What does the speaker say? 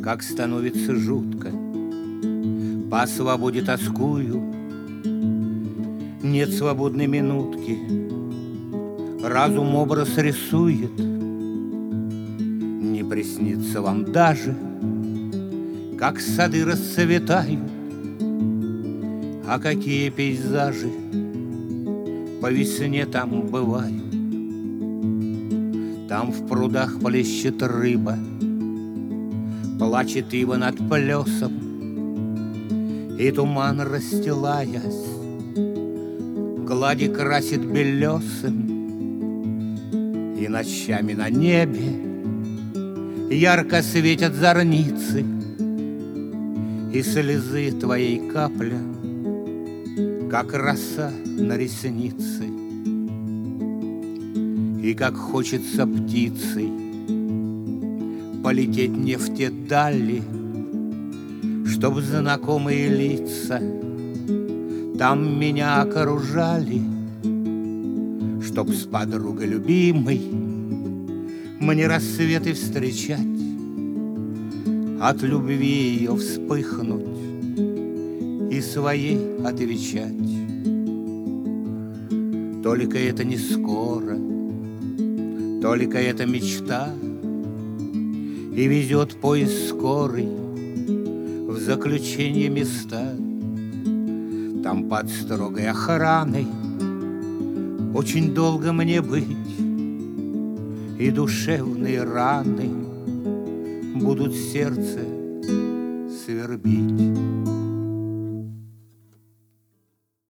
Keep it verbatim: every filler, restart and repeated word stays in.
как становится жутко. По свободе тоскую, нет свободной минутки. Разум образ рисует, не приснится вам даже, как сады расцветают, а какие пейзажи по весне там бывают. Там в прудах плещет рыба, плачет ива над плесом, и туман, расстилаясь, глади красит белесым. И ночами на небе ярко светят зорницы, и слезы твоей капля, как роса на ресницы. И как хочется птицей полететь не в те дали, чтоб знакомые лица там меня окружали, чтоб с подругой любимой мне рассветы встречать, от любви ее вспыхнуть и своей отвечать. Только это не скоро, только это мечта, и везет поезд скорый в заключение места. Там под строгой охраной очень долго мне быть, и душевные раны будут сердце свербить.